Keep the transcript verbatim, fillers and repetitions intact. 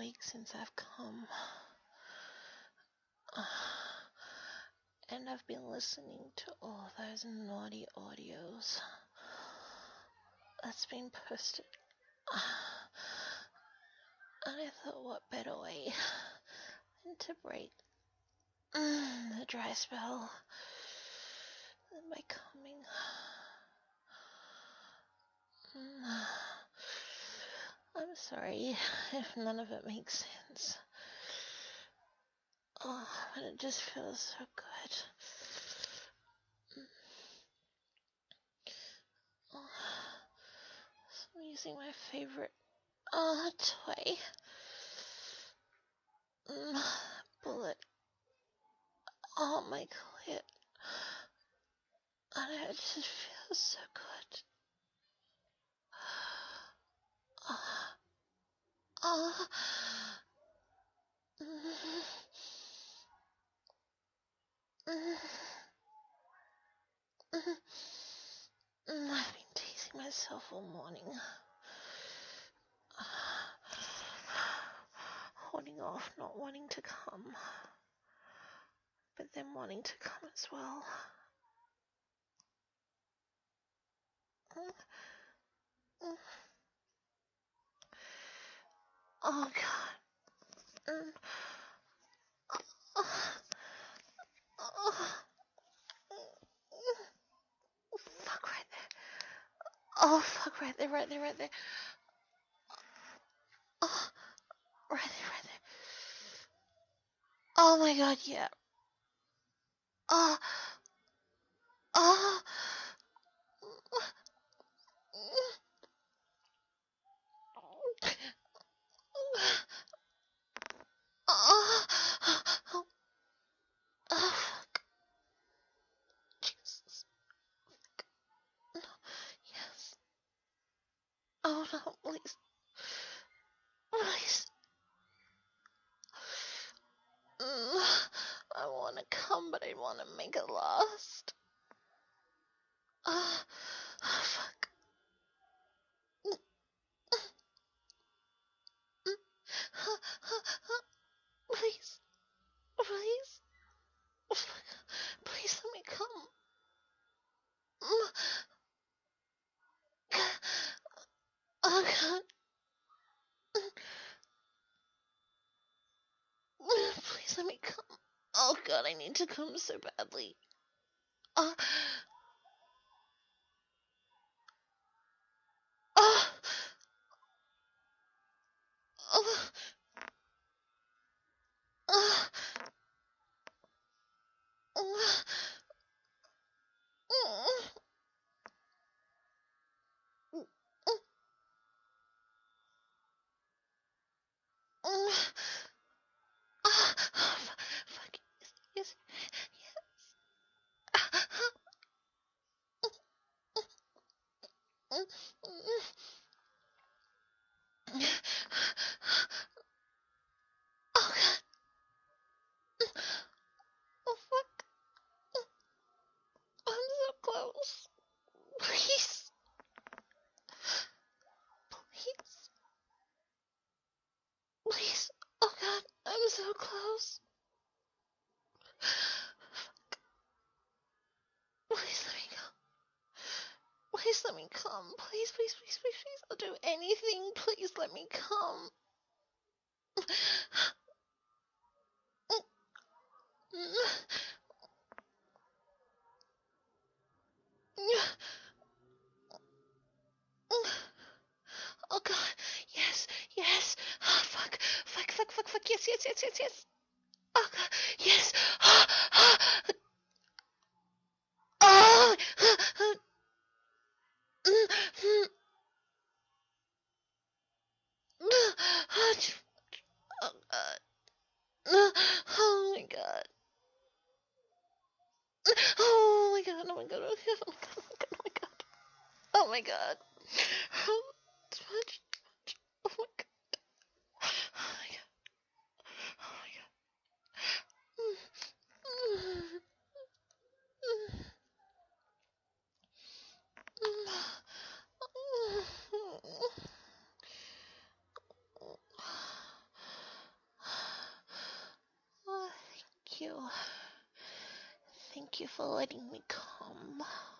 weeks since I've come. And I've been listening to all those naughty audios that's been posted. And I thought, what better way than to break the dry spell than by coming. I'm sorry if none of it makes sense. Oh, but it just feels so good. Oh, so I'm using my favorite uh, toy. Mm, bullet. Oh, my clit. And it just feels so good. Oh. Oh. Mm. Mm. Mm. Mm. I've been teasing myself all morning. Holding off, not wanting to come. But then wanting to come as well. Mm. Mm. Oh, God. Mm. Oh. Oh. Fuck right there. Oh, fuck right there, right there, right there. Oh, right there, right there. Oh my God, yeah. Oh, oh. Oh, oh, oh, fuck. Jesus. No, yes. Oh no, please. Please. Mm, I wanna come, but I wanna make it last. Oh, oh fuck. Please. Please. Please let me come. Oh God. Please let me come. Oh God, I need to come so badly. Oh. Oh. Oh. Oh. Oh. Oh. Oh, fuck, yes, yes, yes. Oh, God. Oh, fuck. I'm so close. Please. Please. Please. Oh, God. I'm so close. Please let me go. Please let me come. Please, please, please, please, please. I'll do anything. Please let me come. Oh God, yes, yes. Oh, fuck, fuck, fuck, fuck, fuck. Yes, yes, yes, yes, yes. Oh God, yes. Oh, oh, oh. Oh God. Oh my God. Oh my God. Oh my God. Oh my God. Oh my God. Oh my God. Oh, too much. Oh my God. Oh my God. Oh my God. you. Thank you for letting me come.